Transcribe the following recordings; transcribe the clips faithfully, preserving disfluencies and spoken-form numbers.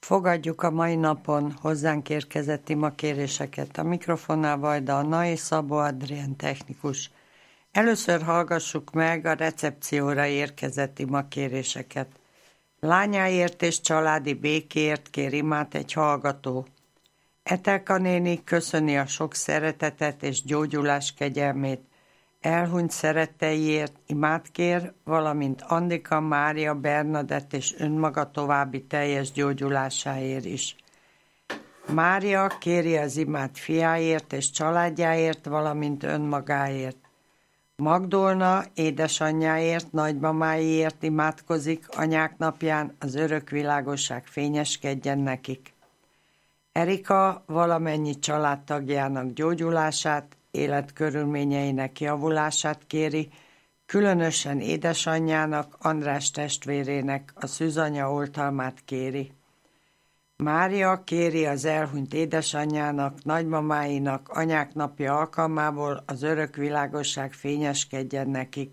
Fogadjuk a mai napon hozzánk érkezett imakéréseket. A mikrofonnál Vajda Anna és Szabó Adrien technikus. Először hallgassuk meg a recepcióra érkezett imakéréseket. Lányáért és családi békéért kér imát egy hallgató. Etelka néni köszöni a sok szeretetet és gyógyulás kegyelmét. Elhunyt szeretteiért imát kér, valamint Andika, Mária, Bernadett és önmaga további teljes gyógyulásáért is. Mária kéri az imát fiáért és családjáért, valamint önmagáért. Magdolna édesanyjáért, nagymamáiért imádkozik, anyák napján az örök világosság fényeskedjen nekik. Erika valamennyi családtagjának gyógyulását, életkörülményeinek javulását kéri, különösen édesanyjának, András testvérének a szűzanya oltalmát kéri. Mária kéri az elhunyt édesanyjának, nagymamáinak anyák napja alkalmából az örök világosság fényeskedjen nekik.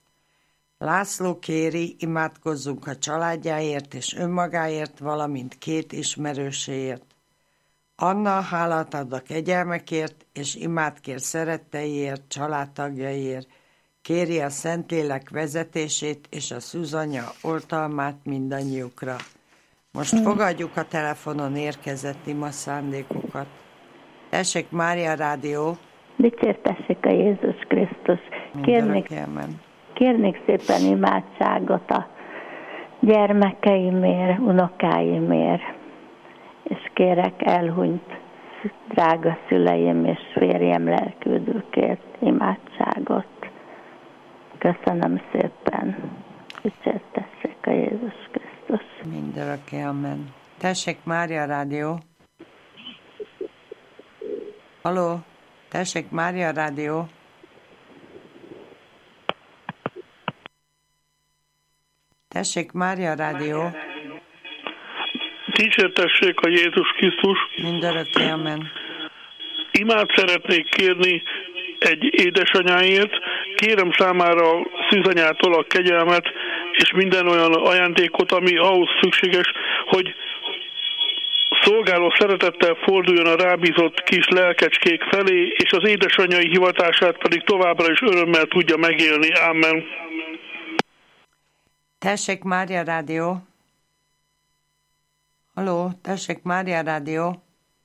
László kéri, imádkozzunk a családjáért és önmagáért, valamint két ismerőséért. Anna hálát ad a kegyelmekért, és imát kér szeretteiért, családtagjaiért, kéri a Szentlélek vezetését és a szűzanya oltalmát mindannyiukra. Most fogadjuk a telefonon érkezett ima szándékokat. Tessék, Mária Rádió! Dicsértessék a Jézus Krisztus! Kérnék, kérnék szépen imádságot a gyermekeimért, unokáimért, és kérek elhunyt drága szüleim és férjem lelküldőkért imádságot. Köszönöm szépen. Dicsértessék a Jézus Krisztus. Mindörökké, amen. Tessék, Mária Rádió. Halló, tessék, Mária Rádió. Tessék, Mária Rádió. Dicsértessék a Jézus Krisztus. Mindörökké, amen. Imát szeretnék kérni egy édesanyáért. Kérem számára a szűzanyától a kegyelmet, és minden olyan ajándékot, ami ahhoz szükséges, hogy szolgáló szeretettel forduljon a rábízott kis lelkecskék felé, és az édesanyai hivatását pedig továbbra is örömmel tudja megélni. Amen. Tessék, Mária Rádió. Halló, tessék, Mária Rádió.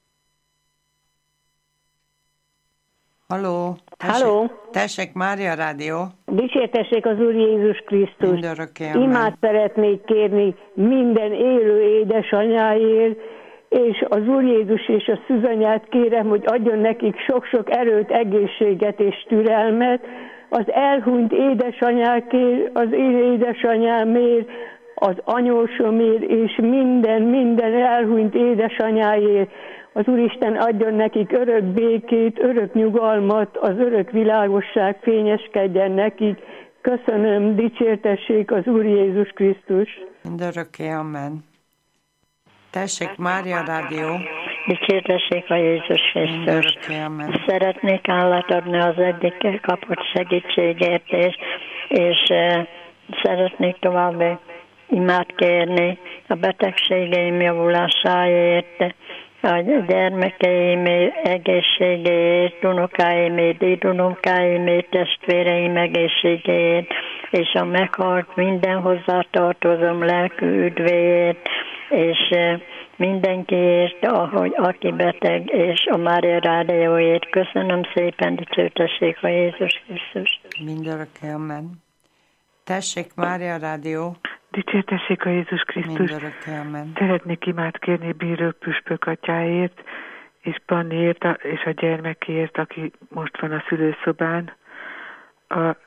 Halló, tessék, Halló. tessék, Mária Rádió. Dicsértessék az Úr Jézus Krisztus. Mindörökké, amen. Imát szeretnék kérni minden élő édesanyáért, és az Úr Jézus és a szűzanyát kérem, hogy adjon nekik sok-sok erőt, egészséget és türelmet. Az elhunyt édesanyákért, az én édesanyámért, az anyósomért, és minden, minden elhunyt édesanyáért. Az Úristen adjon nekik örök békét, örök nyugalmat, az örök világosság fényeskedjen nekik. Köszönöm, dicsértessék az Úr Jézus Krisztus. Mindörökké, amen. Tessék, Mária Rádió. Dicsértessék a Jézus Krisztus. Szeretnék állat adni az egyik kapott segítségért, és, és uh, szeretnék további imát kérni a betegségeim javulásáért, a gyermekeim egészségéért, unokáimért, dédunokáimért, testvéreim egészségéért, és a meghalt minden hozzátartozom lelkű üdvéért, és mindenkiért, ahogy aki beteg, és a Mária Rádióért. Köszönöm szépen, dicsértessék a Jézus Krisztus. Mindörökké, amen. Tessék, Mária Rádió. Dicsértessék a Jézus Krisztus. Mindörökké, amen. Szeretnék imát kérni Bíró püspök atyáért, és Panniért, és a gyermekéért, aki most van a szülőszobán, a e,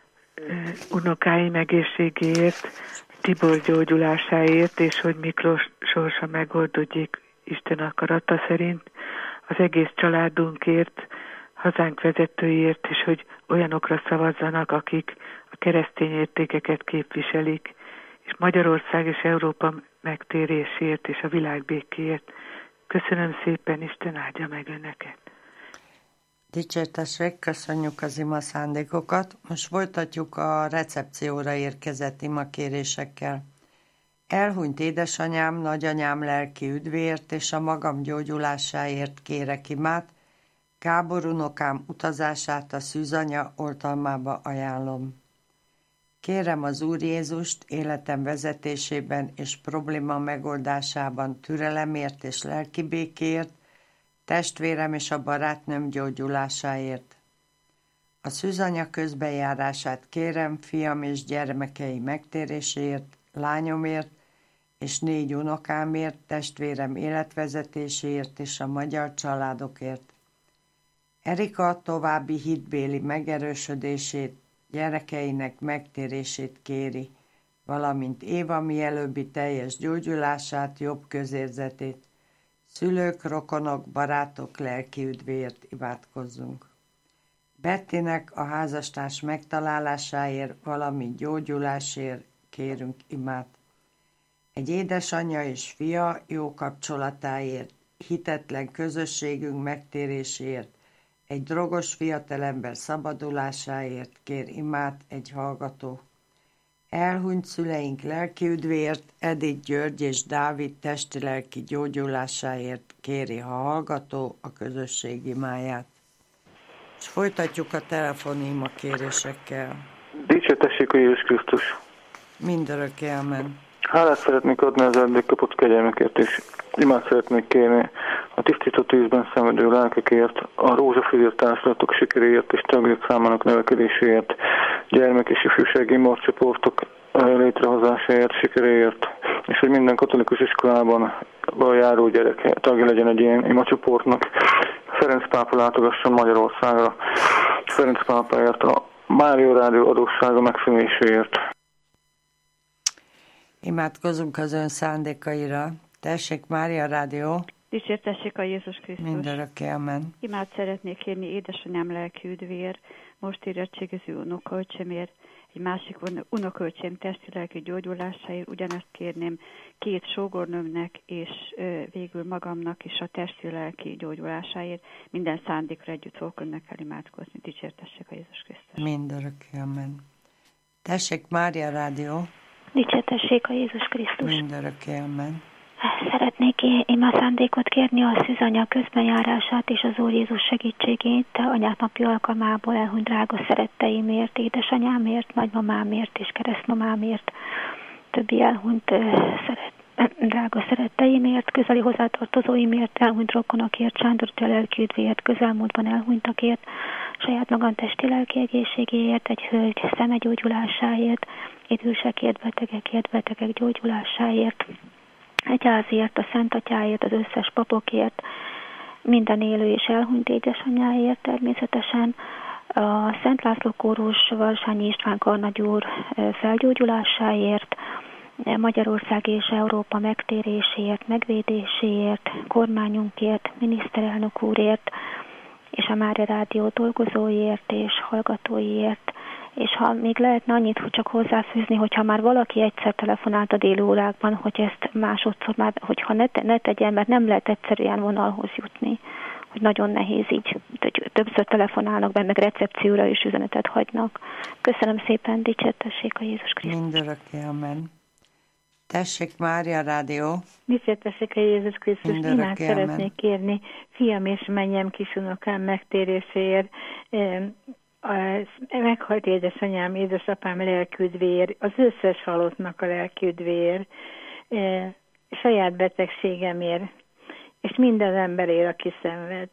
unokáim egészségéért, Tibor gyógyulásáért, és hogy Miklós sorsa megoldódjék Isten akarata szerint, az egész családunkért, hazánk vezetőiért, és hogy olyanokra szavazzanak, akik a keresztény értékeket képviselik, és Magyarország és Európa megtérésért és a világ békéért. Köszönöm szépen, Isten áldja meg önöket. Dicsértessék, köszönjük az ima szándékokat. Most folytatjuk a recepcióra érkezett imakérésekkel. Elhunyt édesanyám, nagyanyám lelki üdvéért és a magam gyógyulásáért kérek imát, Gábor unokám utazását a szűzanya oltalmába ajánlom. Kérem az Úr Jézust életem vezetésében és probléma megoldásában türelemért és lelki békéért, testvérem és a barátnőm gyógyulásáért. A szűzanya közbenjárását kérem fiam és gyermekei megtéréséért, lányomért és négy unokámért, testvérem életvezetéséért és a magyar családokért. Erika további hitbéli megerősödését, gyerekeinek megtérését kéri, valamint Éva mielőbbi teljes gyógyulását, jobb közérzetét. Szülők, rokonok, barátok lelki üdvéért imádkozzunk. Bettinek a házastárs megtalálásáért, valamint gyógyulásért kérünk imát. Egy édesanyja és fia jó kapcsolatáért, hitetlen közösségünk megtéréséért, egy drogos fiatalember szabadulásáért kér imát egy hallgató. Elhunyt szüleink lelki üdvéért, Edith György és Dávid testi-lelki gyógyulásáért kéri a hallgató a közösség imáját. És folytatjuk a telefonima kérésekkel. Dicsértessék a Jézus Krisztus! Mindörökké, amen. Hálát szeretnék adni az eddig kapott kegyelmekért, és imát szeretnék kérni a tisztító tűzben szenvedő lelkekért, a rózsafűzért társulatok sikeréért és tagjok számának növekedéséért, gyermek és ifjúsági marcsoportok létrehozásáért, sikeréért, és hogy minden katolikus iskolában járó gyerek tagja legyen egy ilyen imacsoportnak. Ferenc pápa látogasson Magyarországra, Ferenc pápáért, a Mária Rádió adóssága megszűnéséért. Imádkozunk az ön szándékaira. Tessék, Mária Rádió. Dicsértessék a Jézus Krisztus. Mindörökké, amen. Imát szeretnék kérni édesanyám lelki üdvéért, most érettségiző unokaöcsémért, egy másik unokaöcsém testi-lelki gyógyulásáért, ugyanezt kérném két sógornőmnek, és ö, végül magamnak is a testi-lelki gyógyulásáért. Minden szándékra együtt fogok önnek imádkozni. Dicsértessék a Jézus Krisztus. Mindörökké, amen. Tessék, Mária Rádió. Dicsértessék a Jézus Krisztus. Mindörökké, amen. Szeretnék ima szándékot kérni a szűzanya közbenjárását és az Úr Jézus segítségét anyák napi alkalmából elhunyt drága szeretteimért, édesanyámért, nagymamámért és keresztmamámért, többi elhunyt szeret, drága szeretteimért, közeli hozzátartozóimért, elhunyt rokonokért, Sándor lelki üdvéért, közelmúltban elhunytakért, saját magam testi lelki egészségéért, egy hölgy szemegyógyulásáért, idősekért, betegekért, betegek gyógyulásáért, egyházért, a Szent Atyáért, az összes papokért, minden élő és elhunyt édesanyáért természetesen, a Szent László Kórus Varsányi István karnagyúr felgyógyulásáért, Magyarország és Európa megtéréséért, megvédéséért, kormányunkért, miniszterelnök úrért, és a Mária Rádió dolgozóiért és hallgatóiért, és ha még lehetne annyit hogy csak hozzáfűzni, hogyha már valaki egyszer telefonált a déli órákban, hogy ezt másodszor már, hogyha ne, te, ne tegyen, mert nem lehet egyszerűen vonalhoz jutni, hogy nagyon nehéz így, hogy többször telefonálnak be, meg recepcióra is üzenetet hagynak. Köszönöm szépen, dicsértessék a Jézus Krisztus. Mindörökké, amen. Tessék, Mária Rádió. Dicsértessék a Jézus Krisztus. Imát szeretnék kérni fiam és mennyem kisunokám megtéréséért, a meghalt édesanyám, édesapám lelküdvér, az összes halottnak a lelküdvér, e, saját betegségemért, és minden emberért, aki szenved.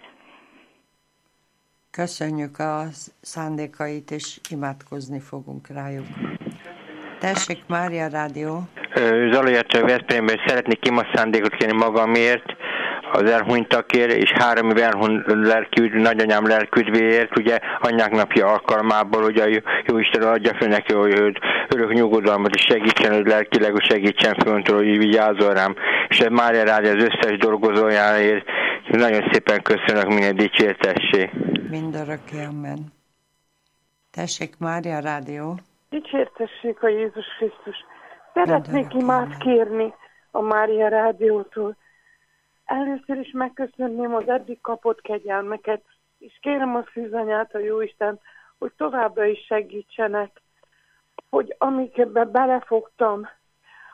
Köszönjük a szándékait, és imádkozni fogunk rájuk. Tessék, Mária Rádió. Zalajáttól Veszprémben szeretnék ima szándékot kérni magamért, az elhunytakért, és három év elhunyt lelküd, nagyanyám lelküdvéért, ugye anyák napja alkalmából, ugye jó, jó Isten adja fel neki, hogy örök nyugodalmat, és segítsen, hogy lelkileg, hogy segítsen föntől, hogy vigyázzon rám. És ez Mária Rádió az összes dolgozójáért nagyon szépen köszönök, minden dicsértessé. Mindörökké, amen. Tessék, Mária Rádió. Dicsértessék a Jézus Krisztus. Szeretnék imát kérni a Mária Rádiótól. Először is megköszönném az eddig kapott kegyelmeket, és kérem a szűzanyát, a Jóisten, hogy továbbra is segítsenek, hogy amikbe belefogtam,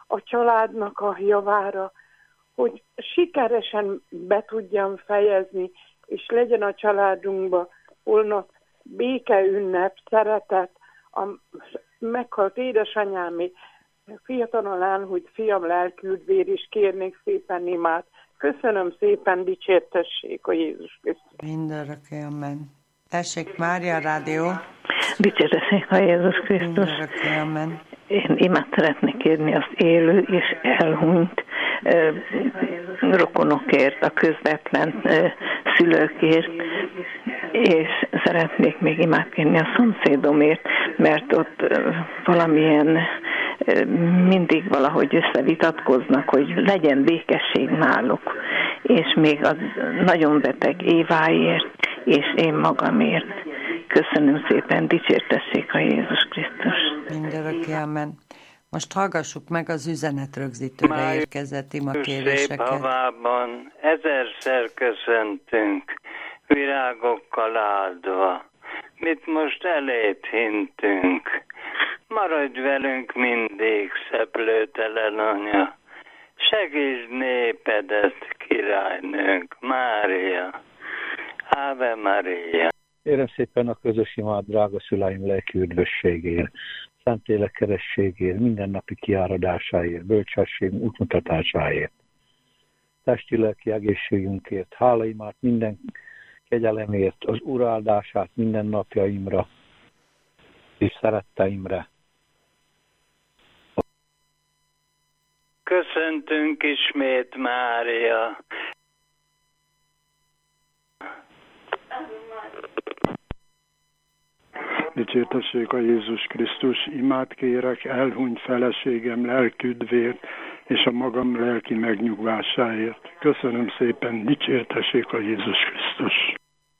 a családnak a javára, hogy sikeresen be tudjam fejezni, és legyen a családunkban holnap béke ünnep, szeretet, a meghalt édesanyámé, fiatalon elhúnyt fiam lelküldvér is, kérnék szépen imát. Köszönöm szépen, dicsértessék a Jézus Krisztus. Mindörökké, amen. Tessék, Mária Rádió. Dicsértessék a Jézus Krisztus. Mindörökké, amen. Én imát szeretnék kérni az élő és elhunyt uh, rokonokért, a közvetlen uh, szülőkért, és szeretnék még imát kérni a szomszédomért, mert ott uh, valamilyen uh, mindig valahogy összevitatkoznak, hogy legyen békesség náluk, és még az nagyon beteg Éváért, és én magamért. Köszönöm szépen, dicsértessék a Jézus Krisztus. Mindörökké, amen. Most hallgassuk meg az üzenetrögzítőre érkezett imakéréseket. Szép havában ezerszer köszöntünk, virágokkal áldva, mit most elét hintünk. Maradj velünk mindig, szeplőtelen anya, segítsd népedet, királynőnk, Mária. Ave Maria. Kérem szépen a közös imát drága szüleim lelki üdvösségért, Szentlélek kerességért, mindennapi kiáradásáért, bölcsesség útmutatásáért, testi-lelki egészségünkért, hálaimát minden kegyelemért, az Úr áldását minden napjaimra és szeretteimre. Köszöntünk ismét, Mária. Dicsértessék a Jézus Krisztus, imát kérek elhunyt feleségem lelküdvért és a magam lelki megnyugvásáért. Köszönöm szépen, dicsértessék a Jézus Krisztus.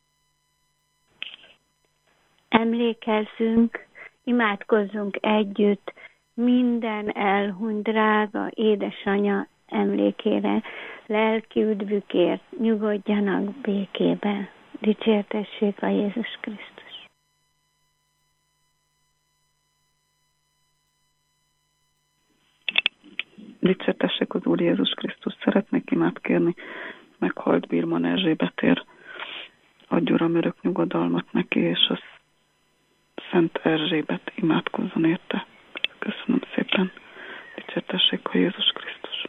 Emlékezzünk, imádkozzunk együtt minden elhunyt drága édesanya emlékére, lelki üdvükért, nyugodjanak békében. Dicsértessék a Jézus Krisztus. Dicsértessék az Úr Jézus Krisztus. Szeretnék imát kérni meghalt Birman Erzsébetért. Adj Uram örök nyugodalmat neki, és a Szent Erzsébet imádkozzon érte. Köszönöm szépen. Dicsértessék a Jézus Krisztus.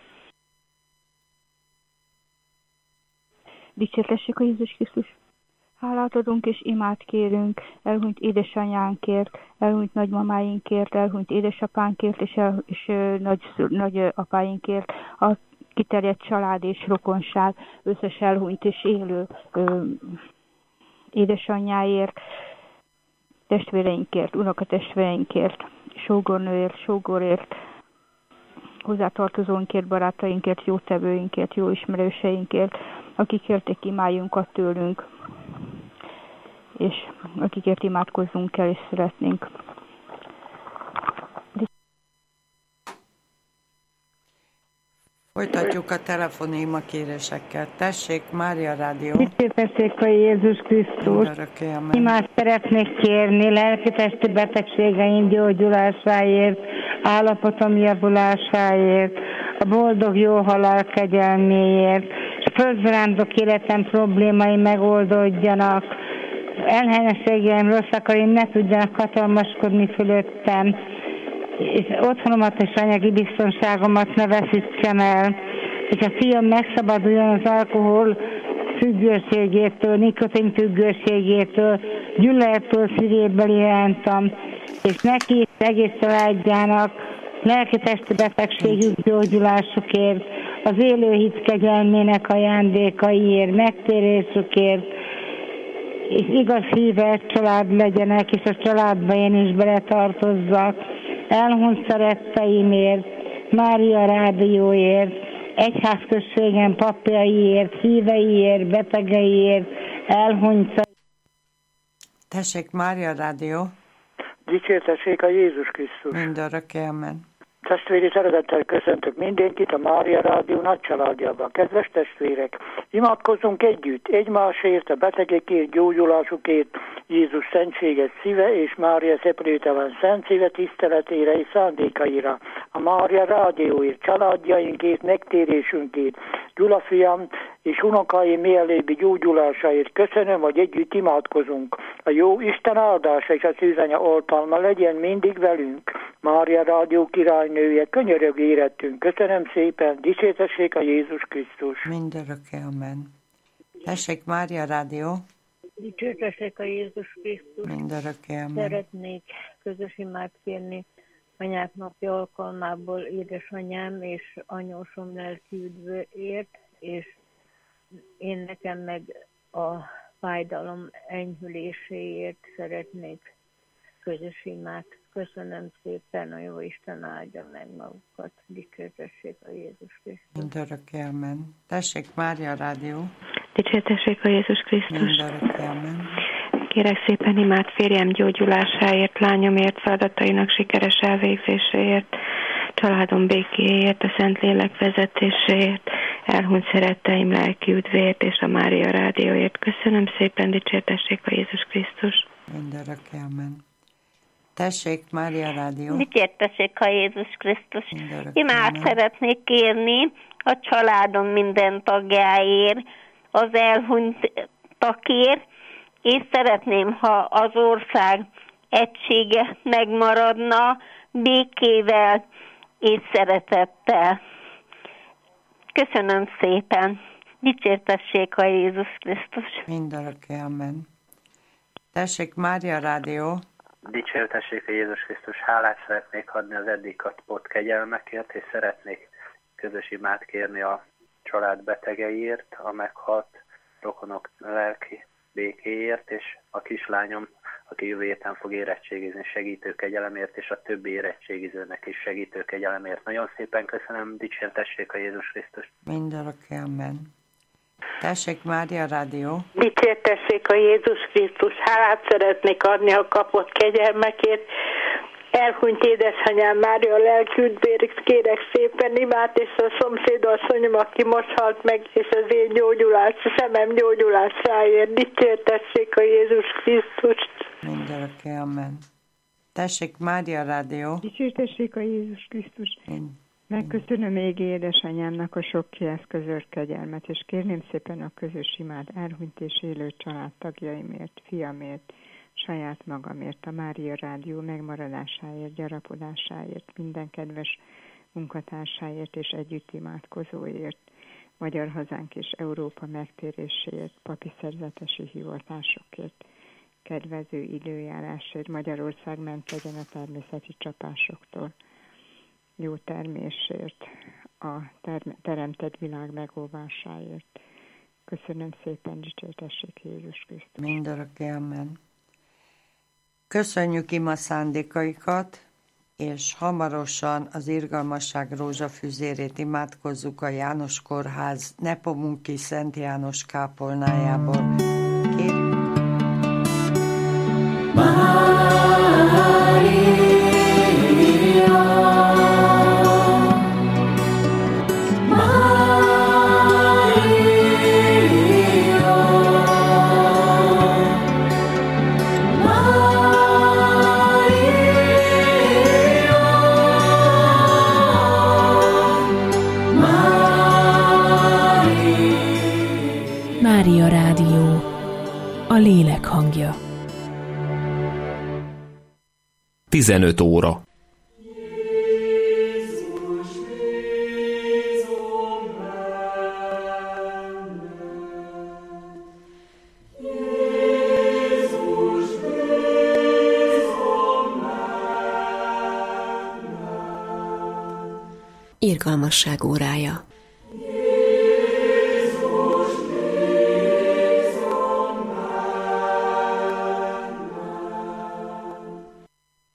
Dicsértessék a Jézus Krisztus. Hálát adunk és imát kérünk elhunyt édesanyánkért, elhunyt nagymamáinkért, elhunyt édesapánkért és, el, és ö, nagy, nagy apáinkért, a kiterjedt család és rokonság, összes elhunyt és élő ö, édesanyjáért, testvéreinkért, unokatestvéreinkért, sógornőért, sógorért, hozzátartozóinkért, barátainkért, jótevőinkért, jó ismerőseinkért, akik kérték imájunkat tőlünk, és akikért imádkozzunk el, és szeretnénk. Folytatjuk a telefoni imakérésekkel. Tessék, Mária Rádió. Dicsértessék a Jézus Krisztus. Imát szeretnék kérni lelki-testi betegségeim gyógyulásáért, állapotom javulásáért, a boldog jó halál kegyelméért, a földzarándok életem problémái megoldódjanak, elhelyességeim, rossz akarim ne tudjanak hatalmaskodni fölöttem, és otthonomat és anyagi biztonságomat ne veszítsem el, és a fiam megszabaduljon az alkohol függőségétől, nikotin függőségétől, gyulladrattól szívéből irántam, és neki és egész családjának lelki-testi betegségük gyógyulásukért, az élő hit kegyelmének ajándékaiért, megtérésükért, és igaz híves család legyenek, és a családba én is beletartozzak, elhunyt szeretteimért, Mária Rádióért, egyházközségem papjaiért, híveiért, betegeiért, elhunyt. Tessék, Mária Rádió. Dicsértessék a Jézus Krisztus. Mindörökké, amen. Testvéri szeretettel köszöntök mindenkit a Mária Rádió nagy családjában. Kedves testvérek, imádkozzunk együtt, egymásért, a betegekért, gyógyulásukért, Jézus szentséges szíve és Mária szeprételen szent szíve tiszteletére és szándékaira, a Mária Rádióért, családjainkért, megtérésünkért, Gyula fiam és unokáim mielőbbi gyógyulásáért köszönöm, hogy együtt imádkozunk. A jó Isten áldása és a szűzanya oltalma legyen mindig velünk. Mária Rádió királynője, könyörög érettünk. Köszönöm szépen, dicsértessék a Jézus Krisztus. Mindörökké, amen. Tessék, Mária Rádió. Dicsértessék a Jézus Krisztus. Mindörökké, amen. Szeretnék közös imát kérni anyák napja alkalmából édesanyám és anyósom lelki üdvért, és én nekem meg a fájdalom enyhüléséért szeretnék közös imát. Köszönöm szépen, a jó Isten áldja meg magukat. Dicsértessék a Jézus Krisztus. Mindörökké, amen. Tessék, Mária Rádió. Dicsértessék a Jézus Krisztus. Mindörökké, amen. Kérek szépen imát férjem gyógyulásáért, lányomért, feladatainak sikeres elvégzéséért, családom békéért, a Szentlélek vezetéséért, elhunyt szeretteim lelki üdvért és a Mária Rádióért. Köszönöm szépen, dicsértessék a Jézus Krisztus. Mindörökké, amen. Tessék, Mária Rádió. Dicsértessék a Jézus Krisztus. Imát szeretnék kérni a családom minden tagjáért, az elhunytakért, és szeretném, ha az ország egysége megmaradna, békével és szeretettel. Köszönöm szépen. Dicsértessék a Jézus Krisztus. Mindörökké, amen. Tessék, Mária Rádió. Dicsértessék a Jézus Krisztus. Hálát szeretnék adni az eddig kapott kegyelmekért, és szeretnék közös imát kérni a család betegeiért, a meghalt rokonok lelki békéért, és a kislányom, aki jövő héten fog érettségizni, segítőkegyelemért, és a többi érettségizőnek is segítőkegyelemért. Nagyon szépen köszönöm, dicsértessék a Jézus Krisztus. Mindörökké, amen. Tessék, Mária Rádió. Dicsértessék a Jézus Krisztus. Hálát szeretnék adni a kapott kegyelmekért. Elhunyt édesanyám Mária lelki üdvért, kérek szépen imát, és a szomszédasszonyom, aki most halt meg, és az én gyógyulás, szemem gyógyulásáért. Dicsértessék a Jézus Krisztust. Mindörökké, amen. Tessék, Mária Rádió. Dicsértessék a Jézus Krisztus. Mind. Megköszönöm még édesanyámnak a sok kieszközölt kegyelmet, és kérném szépen a közös imát elhunyt és élő családtagjaimért, fiamért, saját magamért, a Mária Rádió megmaradásáért, gyarapodásáért, minden kedves munkatársáért és együtt imádkozóért, Magyar Hazánk és Európa megtéréséért, papi szerzetesi hivatásokért, kedvező időjárásért, Magyarország ment legyen a természeti csapásoktól, jó termésért, a term- teremtett világ megóvásáért. Köszönöm szépen, dicsértessék Jézus Krisztus. Mindörökké, amen. Köszönjük ima szándékaikat, és hamarosan az irgalmasság rózsafüzérét imádkozzuk a János Kórház Nepomunki Szent János kápolnájából. Kérjük. Mária Rádió, a lélek hangja. tizenöt óra. Irgalmasság órája.